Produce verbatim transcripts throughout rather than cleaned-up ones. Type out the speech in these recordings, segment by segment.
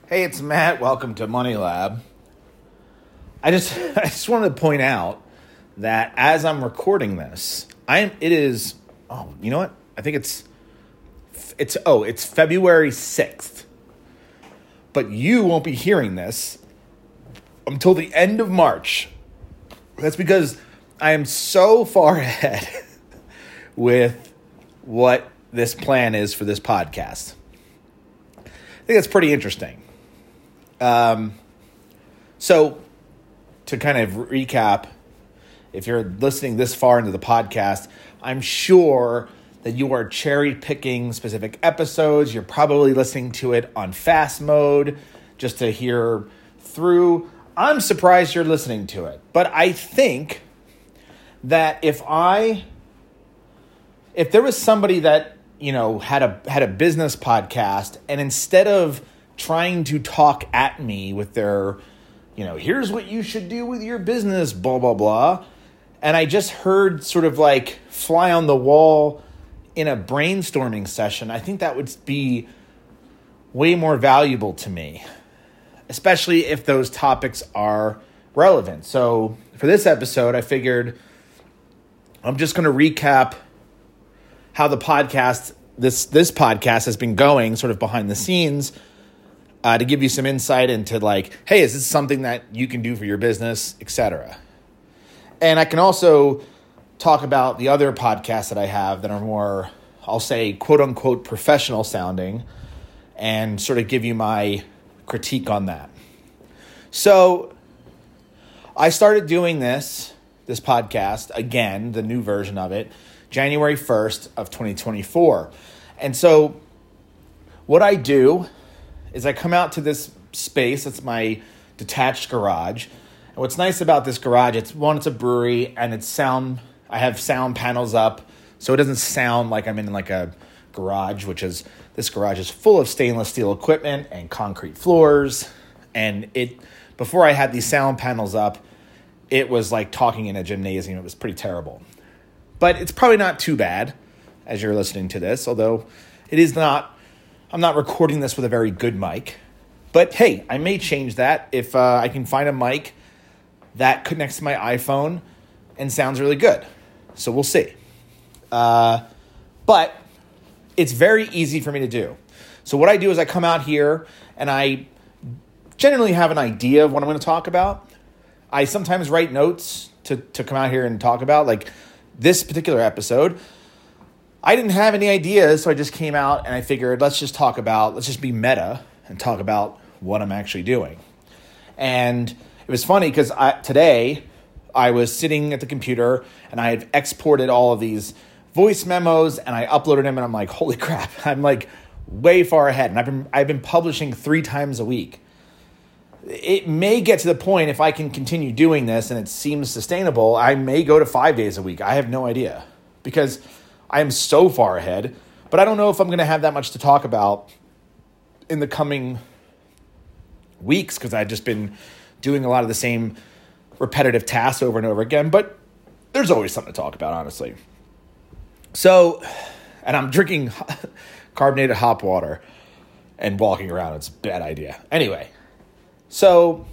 Hey, it's Matt. Welcome to Money Lab. I just I just wanted to point out that as I'm recording this, I am it is oh, you know what? I think it's it's oh, it's February sixth. But you won't be hearing this until the end of March. That's because I am so far ahead with what this plan is for this podcast. I think that's pretty interesting. Um, so to kind of recap, if you're listening this far into the podcast, I'm sure that you are cherry picking specific episodes. You're probably listening to it on fast mode just to hear through. I'm surprised you're listening to it, but I think that if I, if there was somebody that, you know, had a, had a business podcast, and instead of trying to talk at me with their, you know, here's what you should do with your business, blah, blah, blah. And I just heard sort of like fly on the wall in a brainstorming session, I think that would be way more valuable to me, especially if those topics are relevant. So for this episode, I figured I'm just going to recap how the podcast, this, this podcast has been going sort of behind the scenes, Uh, to give you some insight into like, hey, is this something that you can do for your business, et cetera. And I can also talk about the other podcasts that I have that are more, I'll say, quote unquote, professional sounding, and sort of give you my critique on that. So I started doing this, this podcast, again, the new version of it, January first of twenty twenty-four. And so what I do is I come out to this space. It's my detached garage. And what's nice about this garage, it's one, it's a brewery, and it's sound, I have sound panels up, so it doesn't sound like I'm in like a garage, which is, this garage is full of stainless steel equipment and concrete floors. And it, before I had these sound panels up, it was like talking in a gymnasium. It was pretty terrible. But it's probably not too bad as you're listening to this, although it is not, I'm not recording this with a very good mic, but hey, I may change that if uh, I can find a mic that connects to my iPhone and sounds really good. So we'll see. Uh, but it's very easy for me to do. So what I do is I come out here and I generally have an idea of what I'm going to talk about. I sometimes write notes to, to come out here and talk about, like this particular episode. I didn't have any ideas, so I just came out and I figured, let's just talk about, let's just be meta and talk about what I'm actually doing. And it was funny because I, today I was sitting at the computer and I had exported all of these voice memos and I uploaded them, and I'm like, holy crap, I'm like way far ahead. And I've been, I've been publishing three times a week. It may get to the point, if I can continue doing this and it seems sustainable, I may go to five days a week. I have no idea, because I am so far ahead, but I don't know if I'm going to have that much to talk about in the coming weeks, because I've just been doing a lot of the same repetitive tasks over and over again, but there's always something to talk about, honestly. So, and I'm drinking carbonated hot water and walking around. It's a bad idea. Anyway, so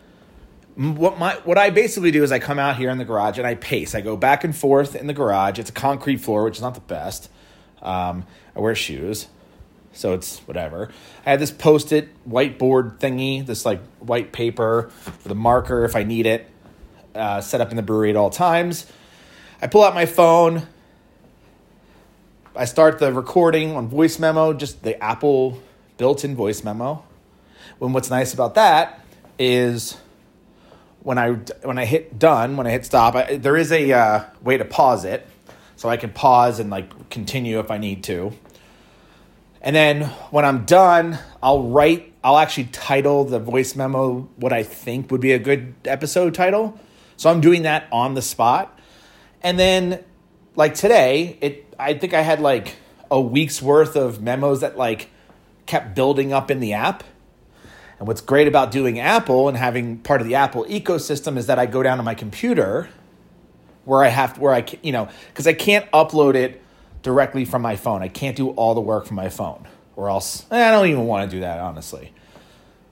What my what I basically do is I come out here in the garage and I pace. I go back and forth in the garage. It's a concrete floor, which is not the best. Um, I wear shoes, so it's whatever. I have this Post-it whiteboard thingy, this like white paper with a marker if I need it, uh, set up in the brewery at all times. I pull out my phone. I start the recording on voice memo, just the Apple built-in voice memo. When what's nice about that is, When I when I hit done, when I hit stop, I, there is a uh, way to pause it, so I can pause and like continue if I need to. And then when I'm done, I'll write. I'll actually title the voice memo what I think would be a good episode title. So I'm doing that on the spot. And then, like today, it I think I had like a week's worth of memos that like kept building up in the app. And what's great about doing Apple and having part of the Apple ecosystem is that I go down to my computer where I have to, where I, you know, because I can't upload it directly from my phone. I can't do all the work from my phone, or else I don't even want to do that, honestly.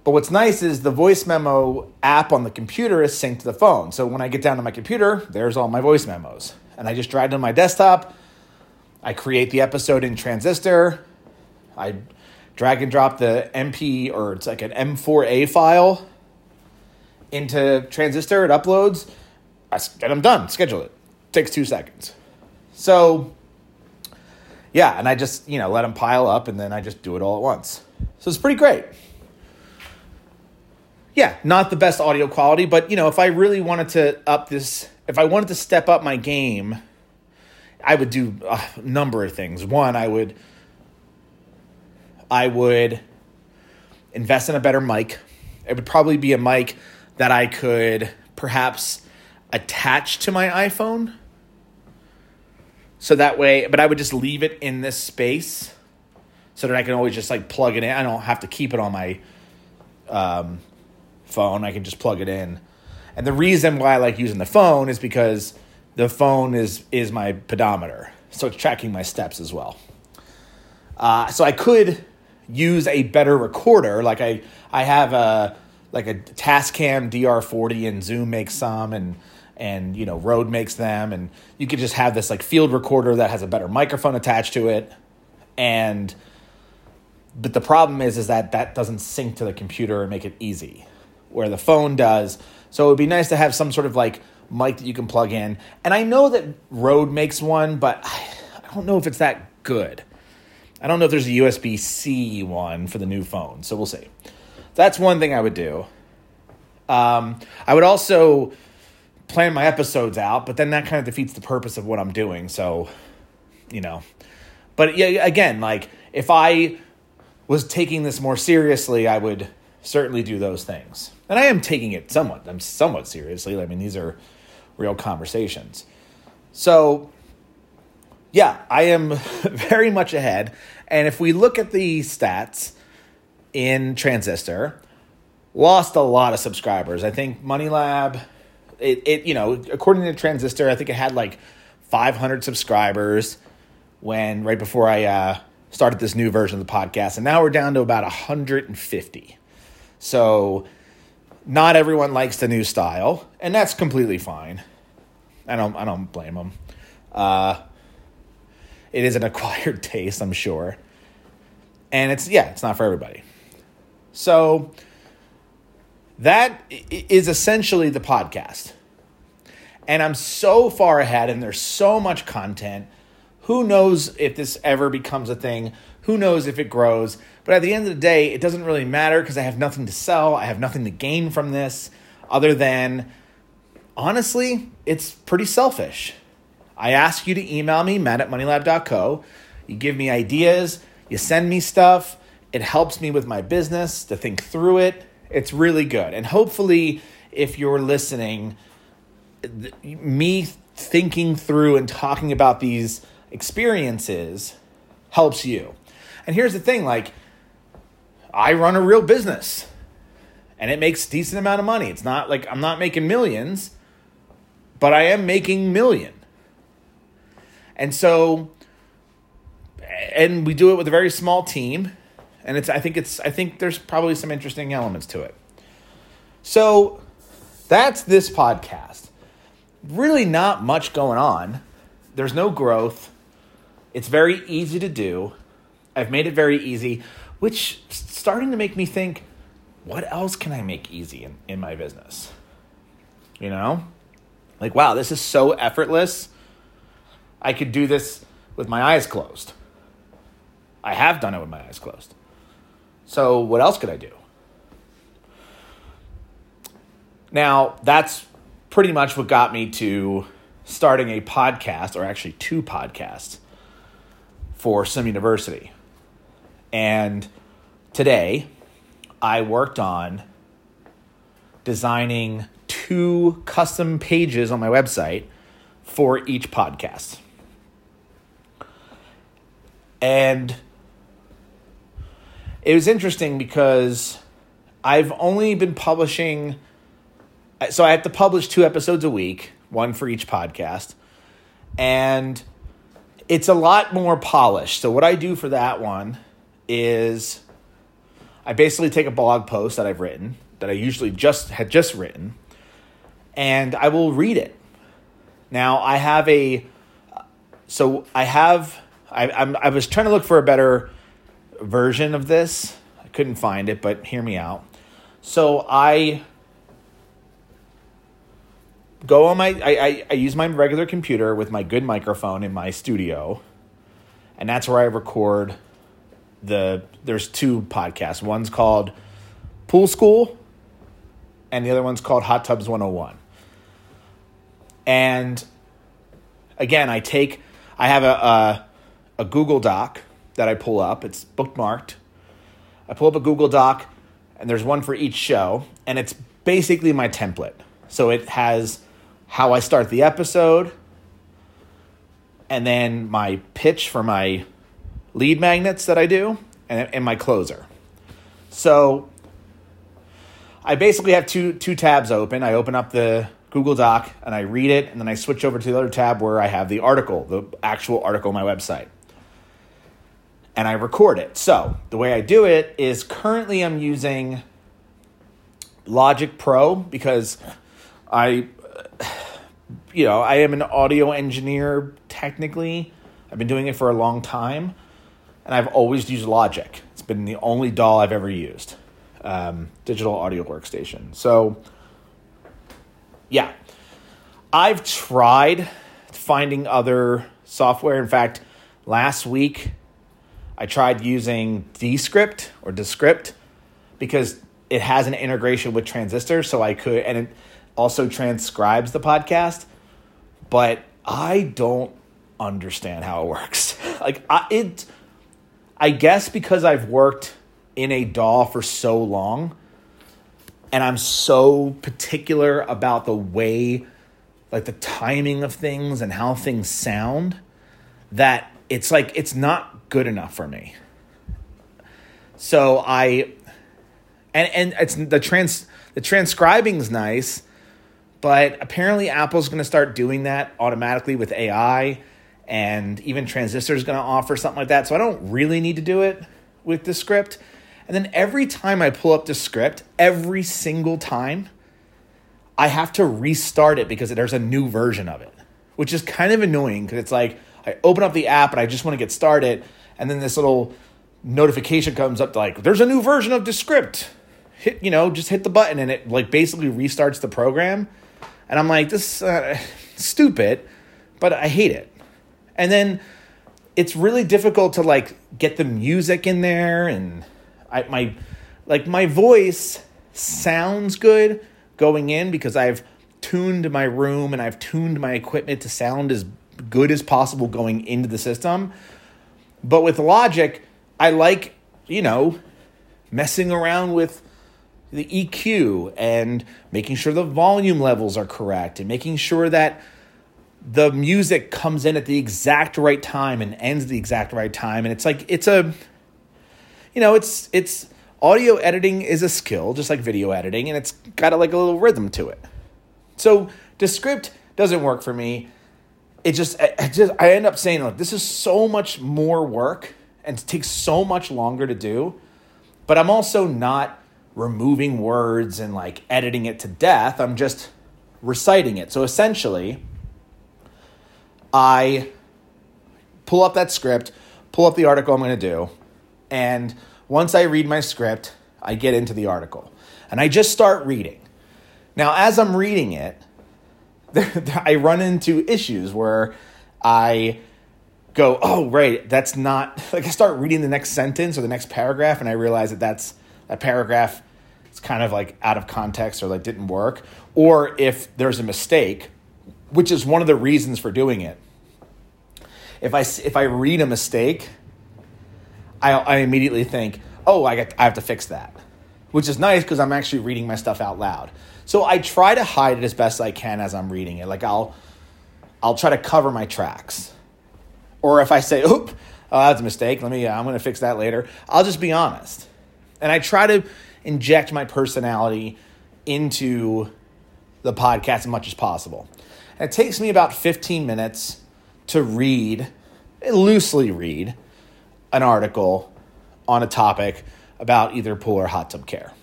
But what's nice is the voice memo app on the computer is synced to the phone. So when I get down to my computer, there's all my voice memos. And I just drag it on my desktop. I create the episode in Transistor. I drag and drop the M P, or it's like an M four A file into Transistor. It uploads. And I'm done. Schedule it. Takes two seconds. So, yeah, and I just, you know, let them pile up, and then I just do it all at once. So it's pretty great. Yeah, not the best audio quality, but, you know, if I really wanted to up this, if I wanted to step up my game, I would do a number of things. One, I would, I would invest in a better mic. It would probably be a mic that I could perhaps attach to my iPhone. So that way, but I would just leave it in this space so that I can always just like plug it in. I don't have to keep it on my um, phone. I can just plug it in. And the reason why I like using the phone is because the phone is, is my pedometer. So it's tracking my steps as well. Uh, so I could use a better recorder. Like I, I have a, like a Tascam D R forty, and Zoom makes some, and and you know Rode makes them, and you could just have this like field recorder that has a better microphone attached to it. And but the problem is is that that doesn't sync to the computer and make it easy, where the phone does. So it would be nice to have some sort of like mic that you can plug in. And I know that Rode makes one, but I, I don't know if it's that good. I don't know if there's a U S B C one for the new phone, so we'll see. That's one thing I would do. Um, I would also plan my episodes out, but then that kind of defeats the purpose of what I'm doing. So, you know, but yeah, again, like if I was taking this more seriously, I would certainly do those things. And I am taking it somewhat, I'm somewhat seriously. I mean, these are real conversations. So yeah, I am very much ahead. And if we look at the stats in Transistor, lost a lot of subscribers. I think Money Lab, it, it you know, according to Transistor, I think it had like five hundred subscribers when right before I uh, started this new version of the podcast, and now we're down to about one hundred fifty. So not everyone likes the new style, and that's completely fine. I don't I don't blame them. Uh, it is an acquired taste, I'm sure, and it's yeah, it's not for everybody. So that is essentially the podcast. And I'm so far ahead, and there's so much content. Who knows if this ever becomes a thing? Who knows if it grows? But at the end of the day, it doesn't really matter because I have nothing to sell. I have nothing to gain from this other than, honestly, it's pretty selfish. I ask you to email me, matt at moneylab dot co. You give me ideas. You send me stuff. It helps me with my business to think through it. It's really good. And hopefully, if you're listening, th- me thinking through and talking about these experiences helps you. And here's the thing, like, I run a real business, and it makes a decent amount of money. It's not like I'm not making millions, but I am making million. And so, and we do it with a very small team. And it's, I think it's, I think there's probably some interesting elements to it. So that's this podcast. Really not much going on. There's no growth. It's very easy to do. I've made it very easy, which is starting to make me think, what else can I make easy in, in my business? You know, like, wow, this is so effortless. I could do this with my eyes closed. I have done it with my eyes closed. So what else could I do? Now, that's pretty much what got me to starting a podcast, or actually two podcasts, for Swim University. And today, I worked on designing two custom pages on my website for each podcast. And it was interesting because I've only been publishing, so I have to publish two episodes a week, one for each podcast, and it's a lot more polished. So what I do for that one is I basically take a blog post that I've written, that I usually just had just written, and I will read it. Now, I have a, so I have, I, I'm, I was trying to look for a better version of this. I couldn't find it, but hear me out. So I go on my, I, I, I use my regular computer with my good microphone in my studio, and that's where I record the, there's two podcasts. One's called Pool School, and the other one's called Hot Tubs one oh one. And again, I take, I have a, a, a Google Doc that I pull up. It's bookmarked. I pull up a Google Doc, and there's one for each show, and it's basically my template. So it has how I start the episode, and then my pitch for my lead magnets that I do, and, and my closer. So I basically have two two tabs open. I open up the Google Doc, and I read it, and then I switch over to the other tab where I have the article, the actual article on my website. And I record it. So the way I do it is currently I'm using Logic Pro because I, you know, I am an audio engineer technically. I've been doing it for a long time, and I've always used Logic. It's been the only D A W I've ever used, um, digital audio workstation. So yeah, I've tried finding other software. In fact, last week I tried using Descript or Descript because it has an integration with Transistor, so I could, and it also transcribes the podcast, but I don't understand how it works. Like I, it, I guess because I've worked in a D A W for so long, and I'm so particular about the way, like the timing of things and how things sound, that it's like, it's not good enough for me. So I, and, and it's the trans, the transcribing's nice, but apparently Apple's going to start doing that automatically with A I, and even Transistor is going to offer something like that. So I don't really need to do it with Descript. And then every time I pull up Descript, every single time, I have to restart it because there's a new version of it, which is kind of annoying because it's like I open up the app and I just want to get started, and then this little notification comes up like, there's a new version of Descript. Hit, you know, just hit the button and it like basically restarts the program. And I'm like, this is uh, stupid, but I hate it. And then it's really difficult to like get the music in there, and I, my, like my voice sounds good going in because I've tuned my room and I've tuned my equipment to sound as good as possible going into the system. But with Logic, I like, you know, messing around with the E Q and making sure the volume levels are correct and making sure that the music comes in at the exact right time and ends the exact right time. And it's like, it's a, you know, it's, it's audio editing is a skill, just like video editing, and it's got a, like a little rhythm to it. So Descript doesn't work for me. It just, I just, I end up saying, look, this is so much more work and it takes so much longer to do, but I'm also not removing words and like editing it to death. I'm just reciting it. So essentially, I pull up that script, pull up the article I'm going to do, and once I read my script, I get into the article. And I just start reading. Now, as I'm reading it, I run into issues where I go, oh, right, that's not... Like I start reading the next sentence or the next paragraph, and I realize that that's that paragraph is kind of like out of context or like didn't work. Or if there's a mistake, which is one of the reasons for doing it. If I, if I read a mistake, I, I immediately think, oh, I, get, I have to fix that, which is nice because I'm actually reading my stuff out loud. So I try to hide it as best I can as I'm reading it. Like I'll, I'll try to cover my tracks. Or if I say, oop, oh, that's a mistake, let me, I'm going to fix that later. I'll just be honest. And I try to inject my personality into the podcast as much as possible. And it takes me about fifteen minutes to read, loosely read, an article on a topic about either pool or hot tub care.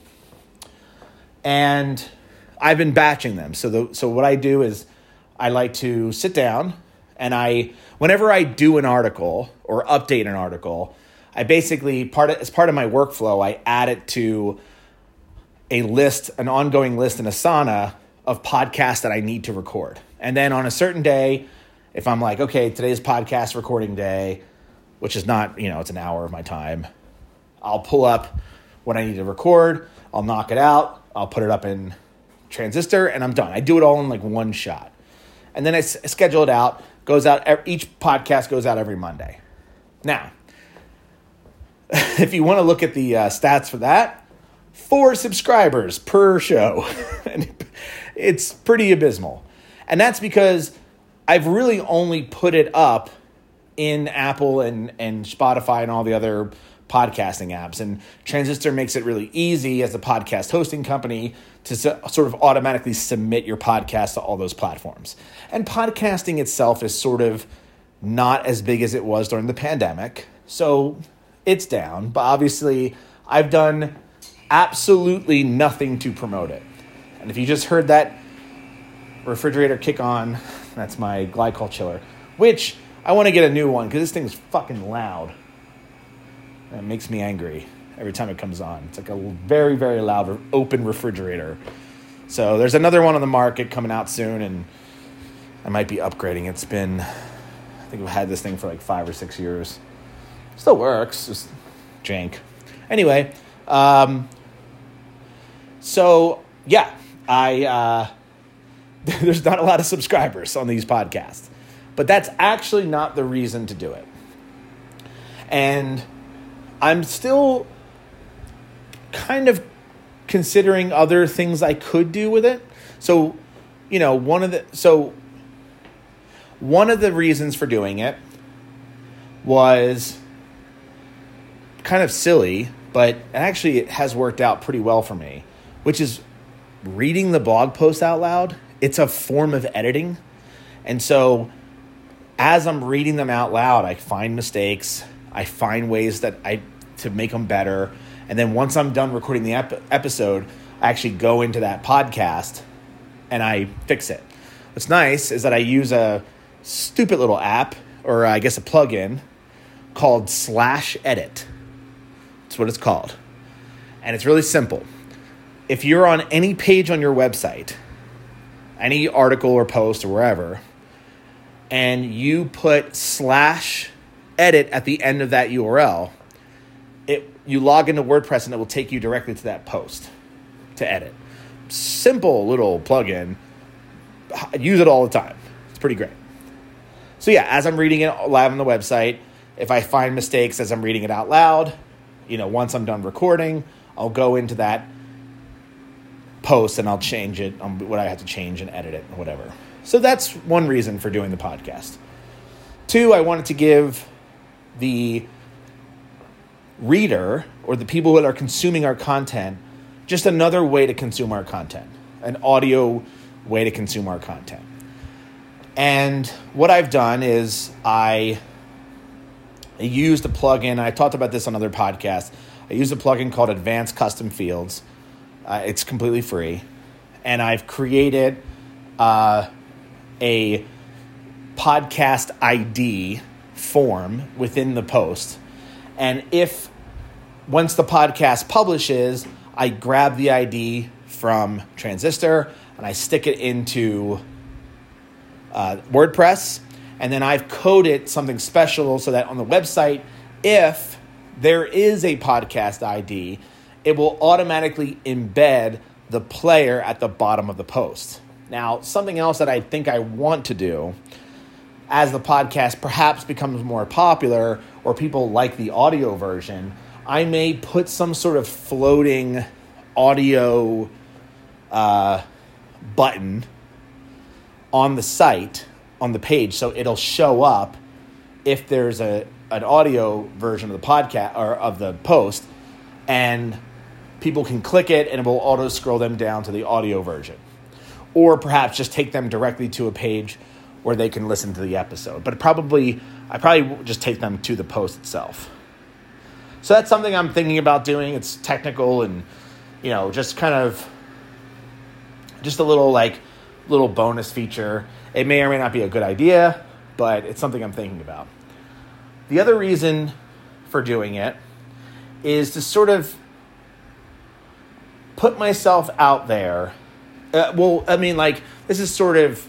And I've been batching them. So the, so what I do is I like to sit down and I, whenever I do an article or update an article, I basically, part of, as part of my workflow, I add it to a list, an ongoing list in Asana of podcasts that I need to record. And then on a certain day, if I'm like, okay, today's podcast recording day, which is not, you know, it's an hour of my time, I'll pull up what I need to record. I'll knock it out. I'll put it up in Transistor and I'm done. I do it all in like one shot. And then I s- schedule it out, goes out, each podcast goes out every Monday. Now, if you want to look at the uh, stats for that, four subscribers per show. It's pretty abysmal. And that's because I've really only put it up in Apple and, and Spotify and all the other podcasting apps. And Transistor makes it really easy as a podcast hosting company to so, sort of automatically submit your podcast to all those platforms. And podcasting itself is sort of not as big as it was during the pandemic. So it's down. But obviously, I've done absolutely nothing to promote it. And if you just heard that refrigerator kick on, that's my glycol chiller, which I want to get a new one because this thing is fucking loud. And it makes me angry every time it comes on. It's like a very, very loud open refrigerator. So there's another one on the market coming out soon, and I might be upgrading. It's been, I think I've had this thing for like five or six years. Still works, just jank. Anyway, um, so yeah, I uh, there's not a lot of subscribers on these podcasts, but that's actually not the reason to do it. And I'm still kind of considering other things I could do with it. So, you know, one of the so one of the reasons for doing it was kind of silly, but actually it has worked out pretty well for me, which is reading the blog post out loud. It's a form of editing. And so as I'm reading them out loud, I find mistakes. I find ways that I to make them better. And then once I'm done recording the ep- episode, I actually go into that podcast and I fix it. What's nice is that I use a stupid little app, or I guess a plugin, called Slash Edit. That's what it's called. And it's really simple. If you're on any page on your website, any article or post or wherever, and you put slash edit at the end of that U R L, it you log into WordPress and it will take you directly to that post to edit. Simple little plugin. I use it all the time. It's pretty great. So yeah, as I'm reading it live on the website, if I find mistakes as I'm reading it out loud, you know, once I'm done recording, I'll go into that post and I'll change it on what I have to change and edit it or whatever. So that's one reason for doing the podcast. Two, I wanted to give the reader or the people that are consuming our content just another way to consume our content, an audio way to consume our content. And what I've done is I used a plugin. I talked about this on other podcasts. I used a plugin called Advanced Custom Fields. Uh, it's completely free. And I've created uh, a podcast I D form within the post. And if, once the podcast publishes, I grab the I D from Transistor and I stick it into uh, WordPress. And then I've coded something special so that on the website, if there is a podcast I D, it will automatically embed the player at the bottom of the post. Now, something else that I think I want to do as the podcast perhaps becomes more popular or people like the audio version, I may put some sort of floating audio uh, button on the site, on the page, so it'll show up if there's a an audio version of the podcast or of the post, and people can click it and it will auto scroll them down to the audio version, or perhaps just take them directly to a page where they can listen to the episode. But probably, I probably will just take them to the post itself. So that's something I'm thinking about doing. It's technical and, you know, just kind of just a little like little bonus feature. It may or may not be a good idea, but it's something I'm thinking about. The other reason for doing it is to sort of put myself out there. Uh, well, I mean, like, this is sort of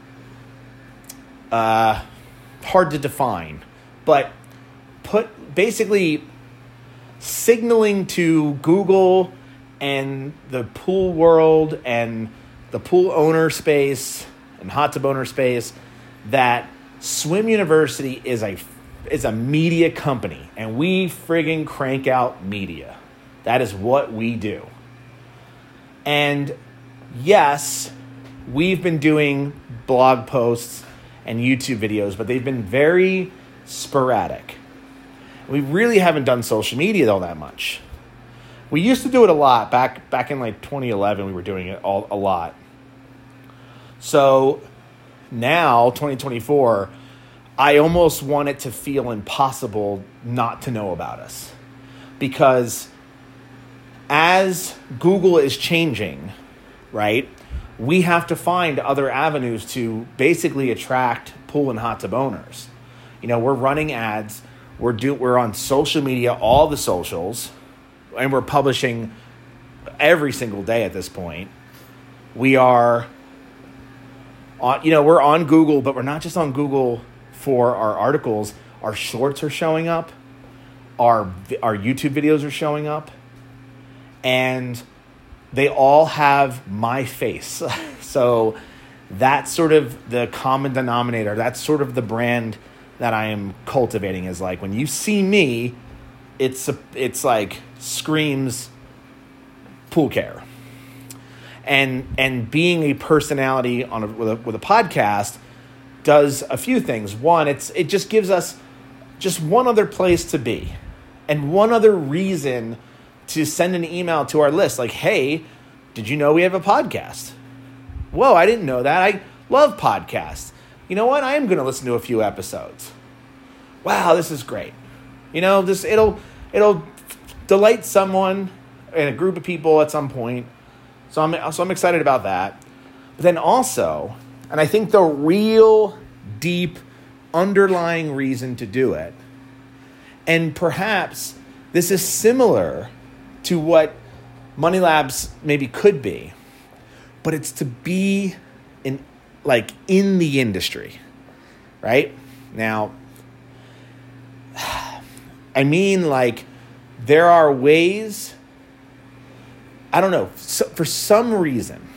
uh, hard to define, but put basically signaling to Google and the pool world and the pool owner space and hot tub owner space that Swim University is a is a media company, and we friggin' crank out media. That is what we do. And yes, we've been doing blog posts and YouTube videos, but they've been very sporadic. We really haven't done social media all that much. We used to do it a lot. Back back in like twenty eleven, we were doing it all a lot. So now, twenty twenty-four, I almost want it to feel impossible not to know about us. Because as Google is changing, right, we have to find other avenues to basically attract pool and hot tub owners. You know, we're running ads. We're do we're on social media, all the socials, and we're publishing every single day at this point. We are on, you know, we're on Google, but we're not just on Google for our articles. Our shorts are showing up. Our our YouTube videos are showing up. And they all have my face. So that's sort of the common denominator. That's sort of the brand that I am cultivating, is like when you see me, it's a, it's like screams pool care. And and being a personality on a, with a with a podcast does a few things. One, it's it just gives us just one other place to be, and one other reason to send an email to our list. Like, hey, did you know we have a podcast? Whoa, I didn't know that. I love podcasts. You know what? I am going to listen to a few episodes. Wow, this is great. You know, this it'll it'll delight someone and a group of people at some point. So I'm so I'm excited about that. But then also, and I think the real deep underlying reason to do it, and perhaps this is similar to what Money Labs maybe could be, but it's to be in like in the industry, right? Now, I mean, like, there are ways, I don't know, so for some reason,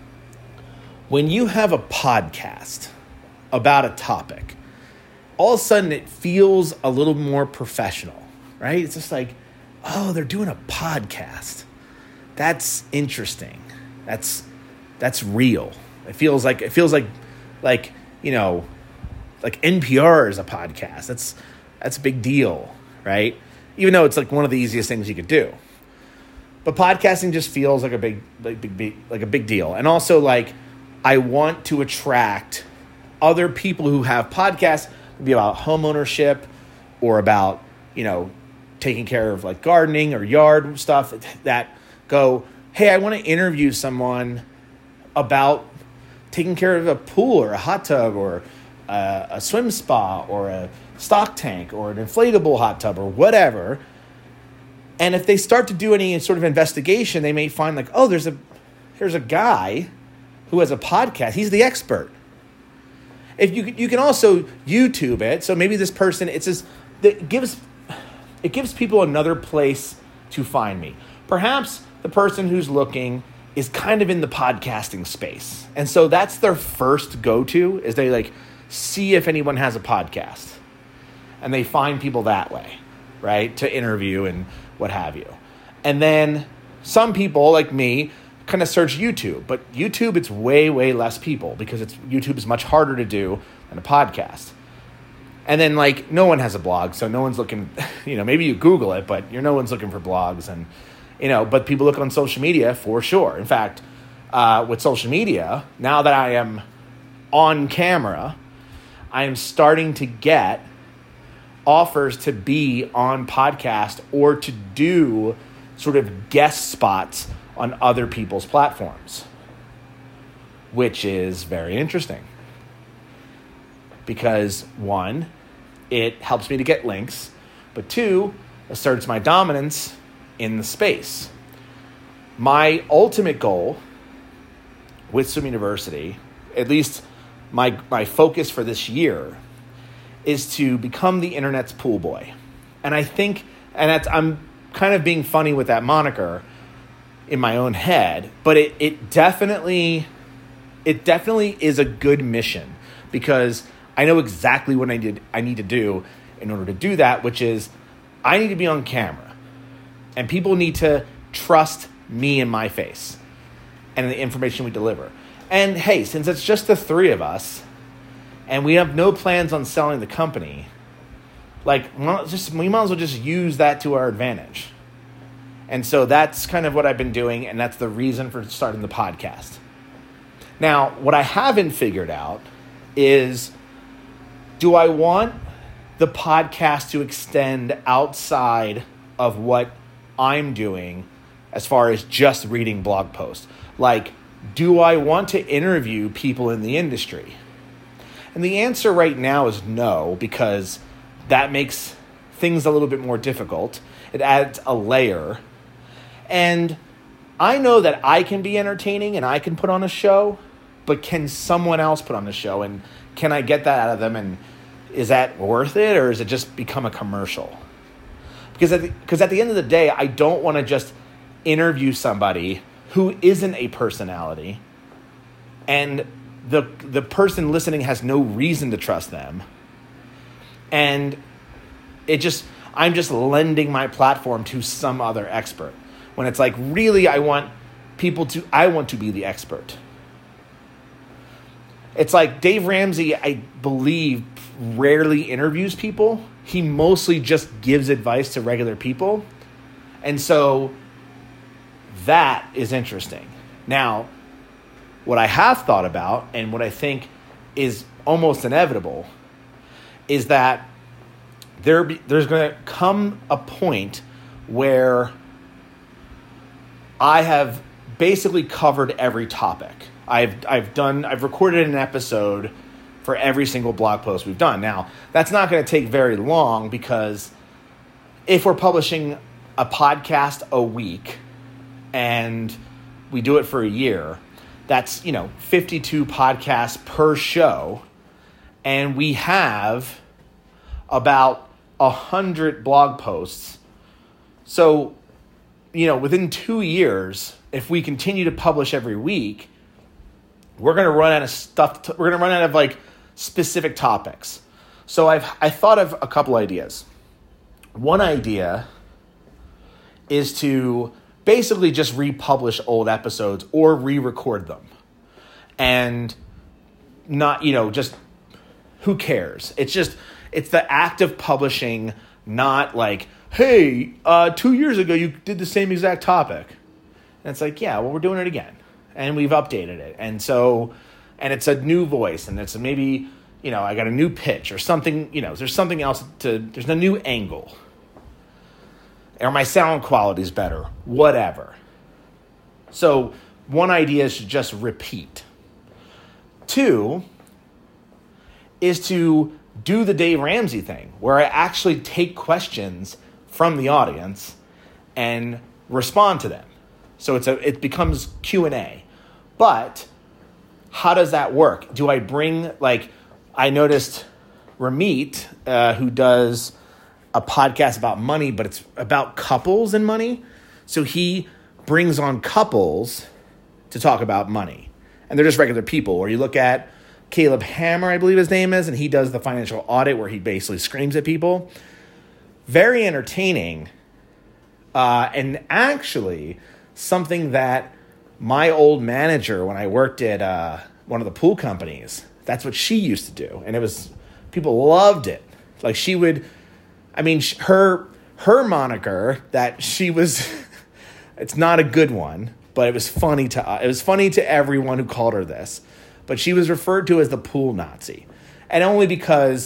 when you have a podcast about a topic, all of a sudden it feels a little more professional, right? It's just like, oh, they're doing a podcast. That's interesting. That's that's real. It feels like it feels like like, you know, like N P R is a podcast. That's that's a big deal, right? Even though it's like one of the easiest things you could do. But podcasting just feels like a big like big, big like a big deal. And also, like, I want to attract other people who have podcasts, maybe about home ownership or about, you know, taking care of like gardening or yard stuff, that go, hey, I want to interview someone about taking care of a pool or a hot tub or a, a swim spa or a stock tank or an inflatable hot tub or whatever. And if they start to do any sort of investigation, they may find like, oh, there's a here's a guy who has a podcast. He's the expert. If you you can also YouTube it, so maybe this person, it's just that gives it gives people another place to find me. Perhaps the person who's looking is kind of in the podcasting space, and so that's their first go-to, is they like see if anyone has a podcast, and they find people that way, right, to interview and what have you. And then some people like me kind of search YouTube, but YouTube, it's way, way less people because it's YouTube is much harder to do than a podcast. And then, like, no one has a blog, so no one's looking, you know, maybe you Google it, but you're no one's looking for blogs. And, you know, but people look on social media for sure. In fact, uh, with social media, now that I am on camera, I am starting to get offers to be on podcast or to do sort of guest spots on other people's platforms, which is very interesting because one, it helps me to get links, but two, asserts my dominance in the space. My ultimate goal with Swim University, at least my my focus for this year, is to become the internet's pool boy. And I think, and that's, I'm kind of being funny with that moniker in my own head, but it, it definitely, it definitely is a good mission because I know exactly what I did, I need to do in order to do that, which is I need to be on camera and people need to trust me and my face and the information we deliver. And hey, since it's just the three of us and we have no plans on selling the company, like well, just we might as well just use that to our advantage. And so that's kind of what I've been doing, and that's the reason for starting the podcast. Now, what I haven't figured out is, do I want the podcast to extend outside of what I'm doing as far as just reading blog posts? Like, do I want to interview people in the industry? And the answer right now is no, because that makes things a little bit more difficult. It adds a layer. And I know that I can be entertaining and I can put on a show, but can someone else put on a show? And can I get that out of them? And is that worth it, or does it just become a commercial? Because at the, because at the end of the day, I don't want to just interview somebody who isn't a personality, and the the person listening has no reason to trust them. And it just, I'm just lending my platform to some other expert. When it's like, really, I want people to, I want to be the expert. It's like Dave Ramsey, I believe, rarely interviews people. He mostly just gives advice to regular people. And so that is interesting. Now, what I have thought about and what I think is almost inevitable is that there be, there's going to come a point where I have basically covered every topic. I've I've done I've recorded an episode for every single blog post we've done. Now, that's not going to take very long because if we're publishing a podcast a week and we do it for a year, that's, you know, fifty-two podcasts per show, and we have about one hundred blog posts. So, you know, within two years, if we continue to publish every week, we're going to run out of stuff. To, we're going to run out of like specific topics. So I've I thought of a couple ideas. One idea is to basically just republish old episodes or re-record them, and not, you know, just who cares? It's just it's the act of publishing, not like, hey, uh, two years ago you did the same exact topic. And it's like, yeah, well, we're doing it again. And we've updated it. And so, and it's a new voice. And it's maybe, you know, I got a new pitch or something, you know, there's something else to, there's a new angle. Or my sound quality is better. Whatever. So one idea is to just repeat. Two is to do the Dave Ramsey thing, where I actually take questions from the audience and respond to them. So it's a it becomes Q and A. But how does that work? Do I bring, like, I noticed Ramit, uh, who does a podcast about money, but it's about couples and money. So he brings on couples to talk about money. And they're just regular people. Or you look at Caleb Hammer, I believe his name is, and he does the financial audit where he basically screams at people. Very entertaining. Uh, and actually, something that my old manager, when I worked at uh, one of the pool companies, that's what she used to do. And it was, people loved it. Like she would, I mean, her, her moniker that she was, it's not a good one, but it was funny to, uh, it was funny to everyone who called her this, but she was referred to as the pool Nazi. And only because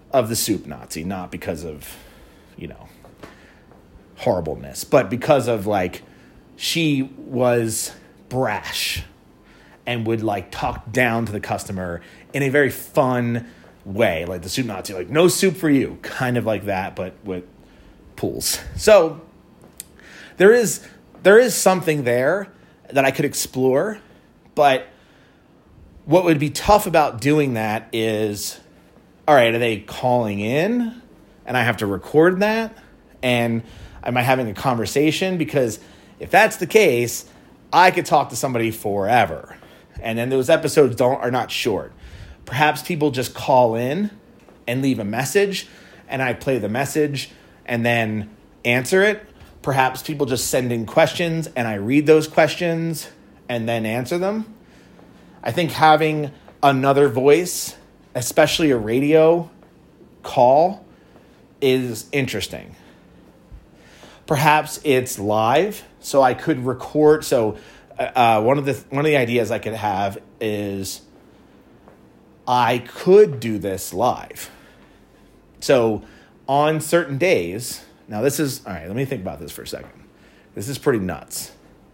of the Soup Nazi, not because of, you know, horribleness, but because of like she was brash and would like talk down to the customer in a very fun way, like the Soup Nazi, like no soup for you, kind of like that, but with pools. So there is there is something there that I could explore, but what would be tough about doing that is, all right, are they calling in and I have to record that? And am I having a conversation? Because if that's the case, I could talk to somebody forever. And then those episodes don't are not short. Perhaps people just call in and leave a message and I play the message and then answer it. Perhaps people just send in questions and I read those questions and then answer them. I think having another voice, especially a radio call, is interesting. Perhaps it's live, so I could record. So uh, one of the one of the ideas I could have is I could do this live. So on certain days, now this is, all right, let me think about this for a second. This is pretty nuts.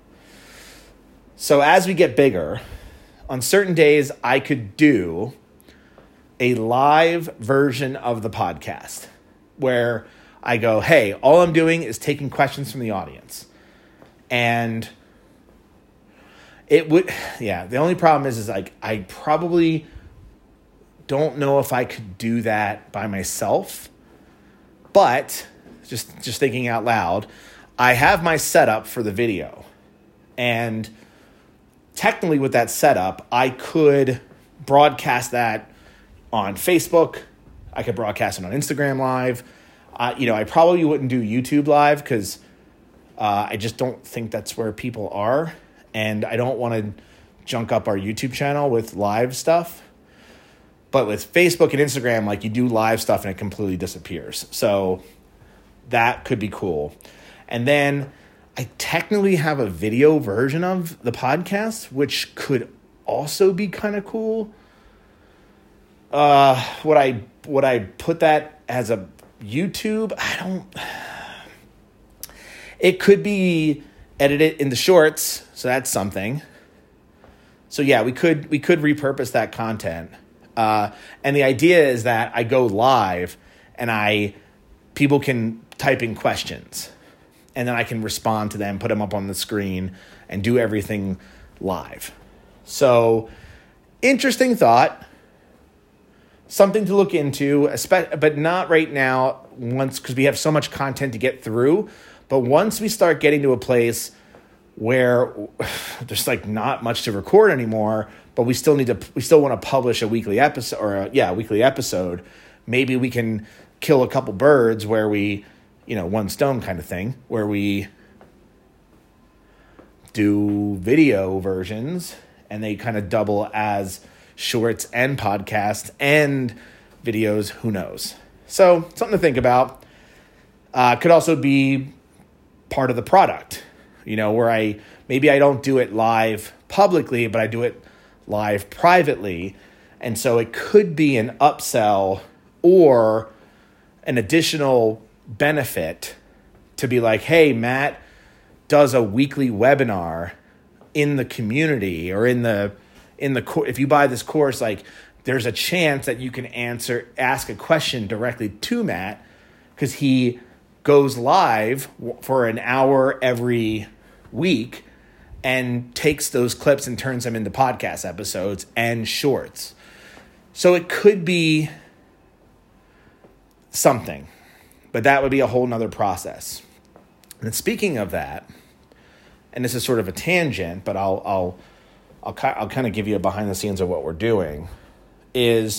So as we get bigger, on certain days, I could do a live version of the podcast where I go, hey, all I'm doing is taking questions from the audience. And it would, yeah, the only problem is, is like, I probably don't know if I could do that by myself, but just, just thinking out loud, I have my setup for the video, and technically with that setup, I could broadcast that on Facebook. I could broadcast it on Instagram Live. Uh, you know, I probably wouldn't do YouTube Live because uh, I just don't think that's where people are. And I don't want to junk up our YouTube channel with live stuff. But with Facebook and Instagram, like you do live stuff and it completely disappears. So that could be cool. And then I technically have a video version of the podcast, which could also be kind of cool. Uh, would I would I put that as a YouTube? I don't. It could be edited into shorts, so that's something. So yeah, we could we could repurpose that content. Uh, and the idea is that I go live and I people can type in questions. And then I can respond to them, put them up on the screen, and do everything live. So, interesting thought. Something to look into, but not right now, once because we have so much content to get through. But once we start getting to a place where there's like not much to record anymore, but we still need to, we still want to publish a weekly episode, or a, yeah, a weekly episode. Maybe we can kill a couple birds where we, you know, one stone kind of thing, where we do video versions and they kind of double as shorts and podcasts and videos, who knows? So something to think about. Uh, could also be part of the product, you know, where I, maybe I don't do it live publicly, but I do it live privately. And so it could be an upsell or an additional benefit to be like, hey, Matt does a weekly webinar in the community or in the in the co- if you buy this course, like there's a chance that you can answer ask a question directly to Matt because he goes live for an hour every week and takes those clips and turns them into podcast episodes and shorts. So it could be something. But that would be a whole nother process. And speaking of that, and this is sort of a tangent, but I'll I'll I'll, I'll kind of give you a behind the scenes of what we're doing, is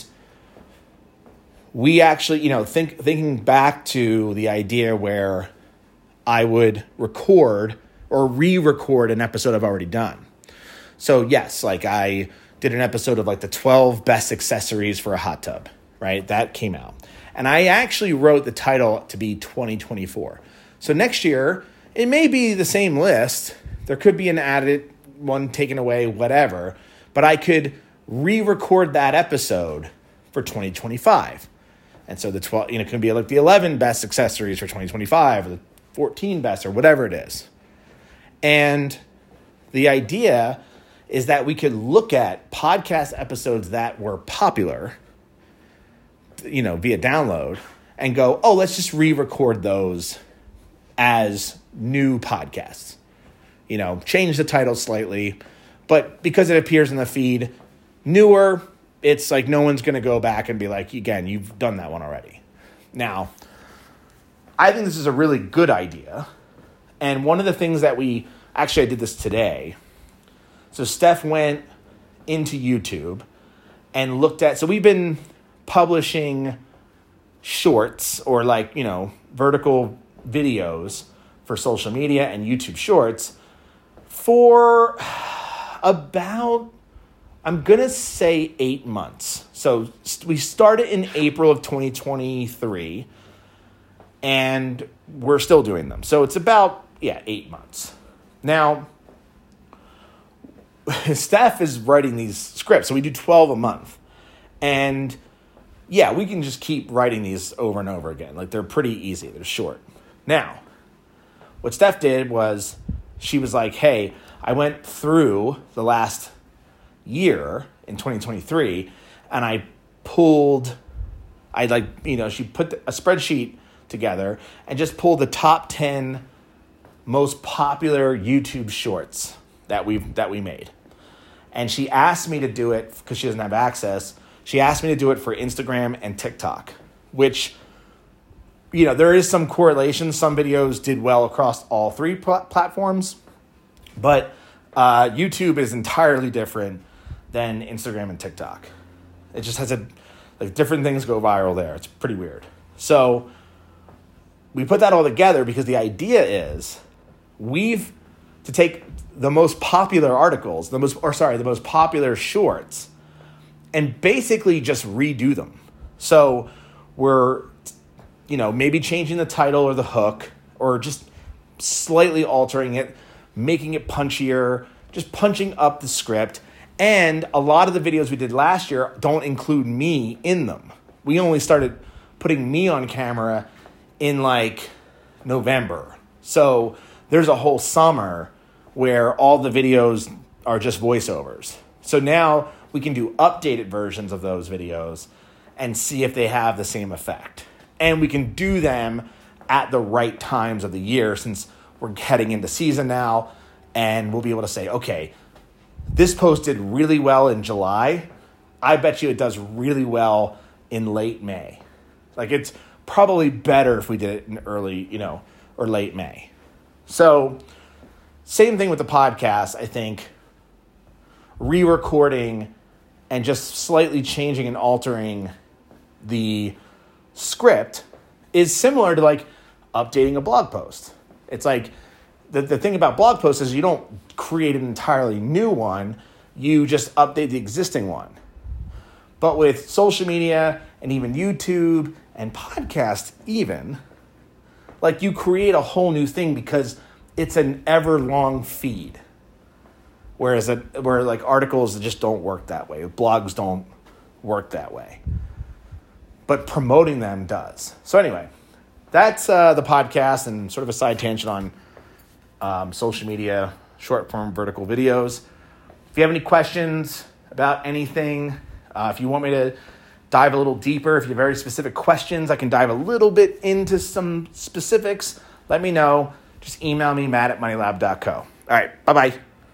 we actually, you know, think thinking back to the idea where I would record or re-record an episode I've already done. So yes, like I did an episode of like the twelve best accessories for a hot tub, right? That came out. And I actually wrote the title to be twenty twenty-four. So next year, it may be the same list. There could be an added one taken away, whatever. But I could re-record that episode for twenty twenty-five. And so the twelve, you know, it can be like the eleven best accessories for twenty twenty-five or the fourteen best or whatever it is. And the idea is that we could look at podcast episodes that were popular, you know, via download and go, oh, let's just re-record those as new podcasts. You know, change the title slightly, but because it appears in the feed newer, it's like no one's going to go back and be like, again, you've done that one already. Now, I think this is a really good idea. And one of the things that we, actually I did this today. So Steph went into YouTube and looked at, so we've been publishing shorts or like, you know, vertical videos for social media and YouTube shorts for about, I'm going to say eight months. So we started in April of twenty twenty-three, and we're still doing them. So it's about, yeah, eight months. Now, Steph is writing these scripts, so we do twelve a month. And, yeah, we can just keep writing these over and over again. Like, they're pretty easy. They're short. Now, what Steph did was she was like, hey, I went through the last year in twenty twenty-three, and I pulled, I like, you know, she put a spreadsheet together and just pulled the top ten most popular YouTube shorts that we've that we made. And she asked me to do it because she doesn't have access. She asked me to do it for Instagram and TikTok, which, you know, there is some correlation. Some videos did well across all three pl- platforms, but uh, YouTube is entirely different than Instagram and TikTok. It just has a, like, different things go viral there. It's pretty weird. So we put that all together because the idea is we've to take the most popular articles, the most, or sorry, the most popular shorts, and basically just redo them. So we're, you know, maybe changing the title or the hook, or just slightly altering it, making it punchier, just punching up the script. And a lot of the videos we did last year don't include me in them. We only started putting me on camera in like November. So there's a whole summer where all the videos are just voiceovers. So now we can do updated versions of those videos and see if they have the same effect. And we can do them at the right times of the year, since we're heading into season now, and we'll be able to say, okay, this posted really well in July. I bet you it does really well in late May. Like, it's probably better if we did it in early, you know, or late May. So same thing with the podcast. I think re-recording and just slightly changing and altering the script is similar to like updating a blog post. It's like the, the thing about blog posts is you don't create an entirely new one. You just update the existing one. But with social media and even YouTube and podcast even, like, you create a whole new thing because it's an ever long feed. Whereas a, where like articles just don't work that way. Blogs don't work that way. But promoting them does. So anyway, that's uh, the podcast and sort of a side tangent on um, social media, short form vertical videos. If you have any questions about anything, uh, if you want me to dive a little deeper, if you have very specific questions, I can dive a little bit into some specifics. Let me know. Just email me, Matt at moneylab dot co. All right, bye-bye.